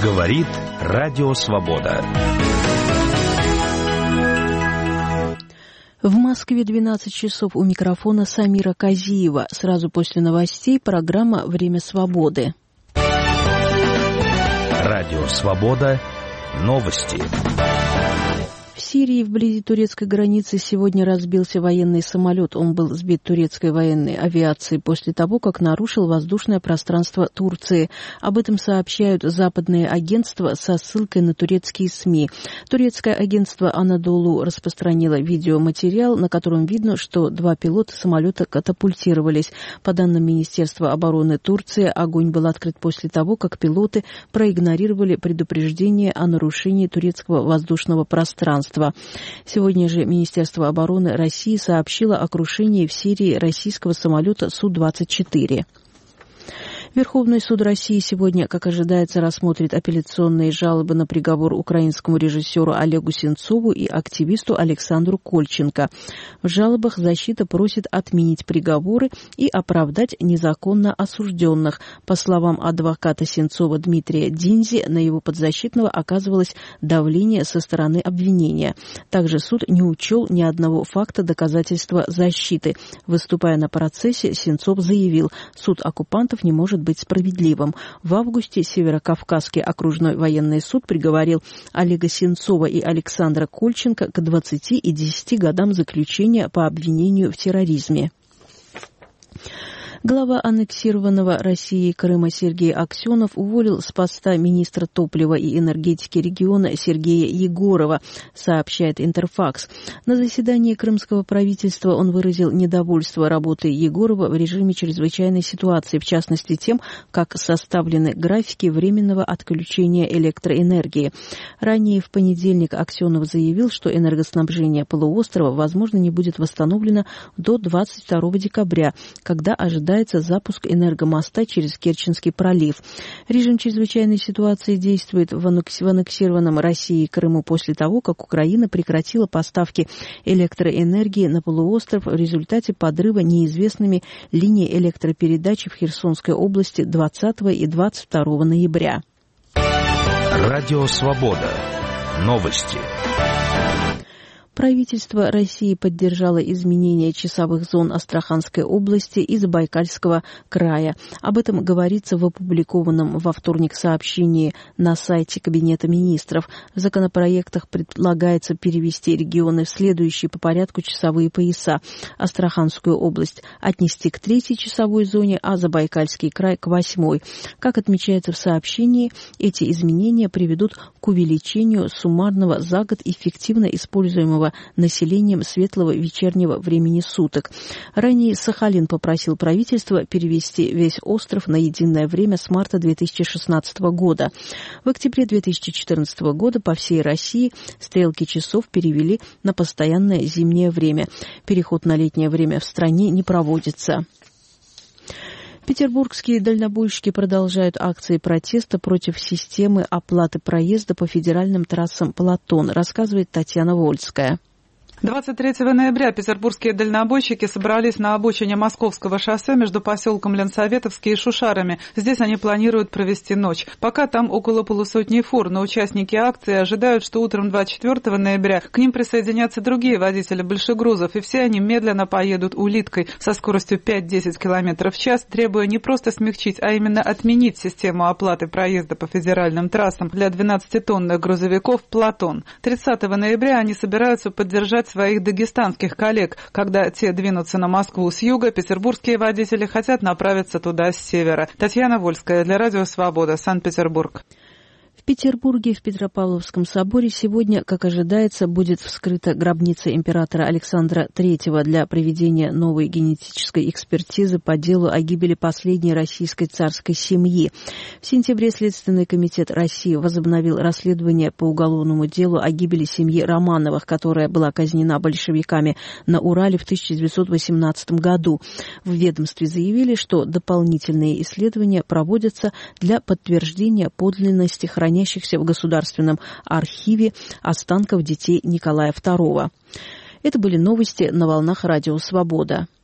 Говорит Радио Свобода. В Москве 12 часов, у микрофона Самира Казиева. Сразу после новостей программа «Время свободы». Радио Свобода. Новости. В Сирии вблизи турецкой границы сегодня разбился военный самолет. Он был сбит турецкой военной авиацией после того, как нарушил воздушное пространство Турции. Об этом сообщают западные агентства со ссылкой на турецкие СМИ. Турецкое агентство «Анадолу» распространило видеоматериал, на котором видно, что два пилота самолета катапультировались. По данным Министерства обороны Турции, огонь был открыт после того, как пилоты проигнорировали предупреждение о нарушении турецкого воздушного пространства. Сегодня же Министерство обороны России сообщило о крушении в Сирии российского самолета Су-24. Верховный суд России сегодня, как ожидается, рассмотрит апелляционные жалобы на приговор украинскому режиссеру Олегу Сенцову и активисту Александру Кольченко. В жалобах защита просит отменить приговоры и оправдать незаконно осужденных. По словам адвоката Сенцова Дмитрия Динзи, на его подзащитного оказывалось давление со стороны обвинения. Также суд не учел ни одного факта доказательства защиты. Выступая на процессе, Сенцов заявил, суд оккупантов не может быть справедливым. В августе Северокавказский окружной военный суд приговорил Олега Сенцова и Александра Кольченко к 20 и 10 годам заключения по обвинению в терроризме. Глава аннексированного Россией Крыма Сергей Аксенов уволил с поста министра топлива и энергетики региона Сергея Егорова, сообщает Интерфакс. На заседании крымского правительства он выразил недовольство работой Егорова в режиме чрезвычайной ситуации, в частности тем, как составлены графики временного отключения электроэнергии. Ранее в понедельник Аксенов заявил, что энергоснабжение полуострова, возможно, не будет восстановлено до 22 декабря, когда ожидается запуск энергомоста через Керченский пролив. Режим чрезвычайной ситуации действует в аннексированном Россией Крыму после того, как Украина прекратила поставки электроэнергии на полуостров в результате подрыва неизвестными линий электропередачи в Херсонской области 20 и 22 ноября. Радио Свобода. Новости. Правительство России поддержало изменение часовых зон Астраханской области и Забайкальского края. Об этом говорится в опубликованном во вторник сообщении на сайте Кабинета министров. В законопроектах предлагается перевести регионы в следующие по порядку часовые пояса. Астраханскую область отнести к 3-й часовой зоне, а Забайкальский край к 8-й. Как отмечается в сообщении, эти изменения приведут к увеличению суммарного за год эффективно используемого населением светлого вечернего времени суток. Ранее Сахалин попросил правительство перевести весь остров на единое время с марта 2016 года. В октябре 2014 года по всей России стрелки часов перевели на постоянное зимнее время. Переход на летнее время в стране не проводится. Петербургские дальнобойщики продолжают акции протеста против системы оплаты проезда по федеральным трассам «Платон», рассказывает Татьяна Вольская. 23 ноября петербургские дальнобойщики собрались на обочине Московского шоссе между поселком Ленсоветовский и Шушарами. Здесь они планируют провести ночь. Пока там около полусотни фур, но участники акции ожидают, что утром 24 ноября к ним присоединятся другие водители большегрузов, и все они медленно поедут улиткой со скоростью 5-10 км в час, требуя не просто смягчить, а именно отменить систему оплаты проезда по федеральным трассам для 12-тонных грузовиков «Платон». 30 ноября они собираются поддержать своих дагестанских коллег. Когда те двинутся на Москву с юга, петербургские водители хотят направиться туда с севера. Татьяна Вольская для Радио Свобода, Санкт-Петербург. В Петербурге в Петропавловском соборе сегодня, как ожидается, будет вскрыта гробница императора Александра III для проведения новой генетической экспертизы по делу о гибели последней российской царской семьи. В сентябре Следственный комитет России возобновил расследование по уголовному делу о гибели семьи Романовых, которая была казнена большевиками на Урале в 1918 году. В ведомстве заявили, что дополнительные исследования проводятся для подтверждения подлинности хранящихся в Государственном архиве останков детей Николая II. Это были новости на волнах Радио Свобода.